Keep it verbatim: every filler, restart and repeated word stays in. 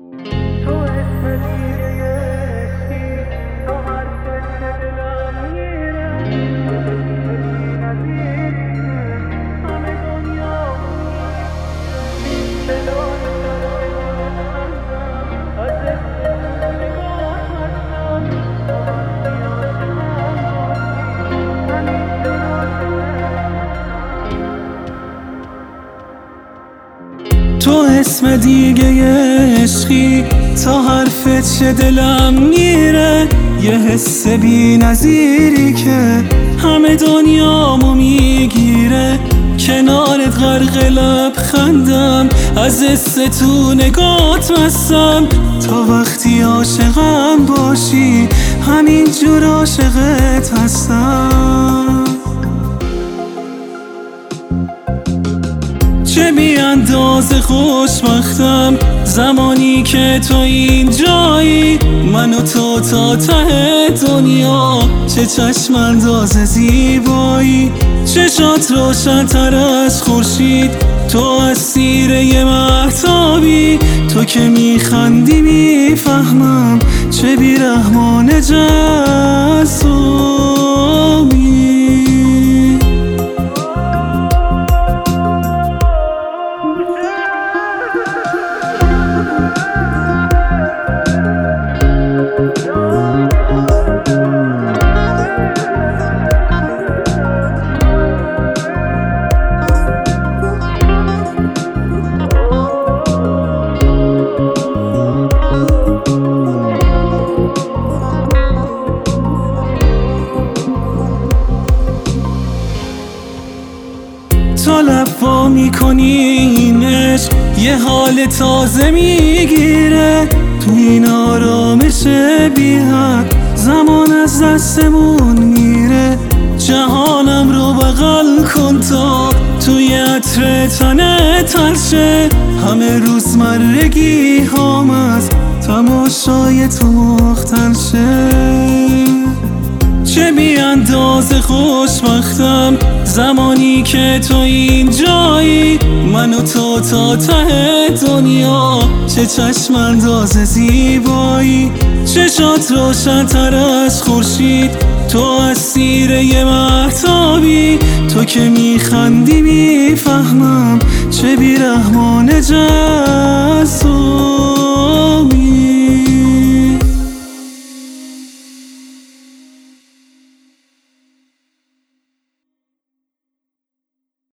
تو اسم دیگه عشقی، تا حرفت چه دلم میره. یه حس بی نظیری که همه دنیامو میگیره. کنارت غرق لبخندم، از حس تو نگات مستم. تا وقتی عاشقم باشی، همین جور عاشقت هستم. چه بی اندازه خوشبختم زمانی که تو اینجایی. من و تو تا ته دنیا، چه چشم انداز زیبایی. چشات روشن تر از خورشید، تو اسیر مهتابی. تو که میخندی میفهمم چه بیرحمانه جذابی. تا لبا میکنی این عشق، یه حال تازه میگیره. تو این آرامش بی حد، زمان از دستمون میره. جهانم رو بغل کن تا توی عطر تنت ترشه. همه روزمرگی هام از تماشای تو مختل شه. چه بی اندازه خوشبختم زمانی که تو اینجایی. من و تو تا ته دنیا، چه چشم انداز زیبایی. چشات روشن تر از خورشید، تو اسیر مهتابی. تو که میخندی میفهمم چه بیرحمانه جذابی.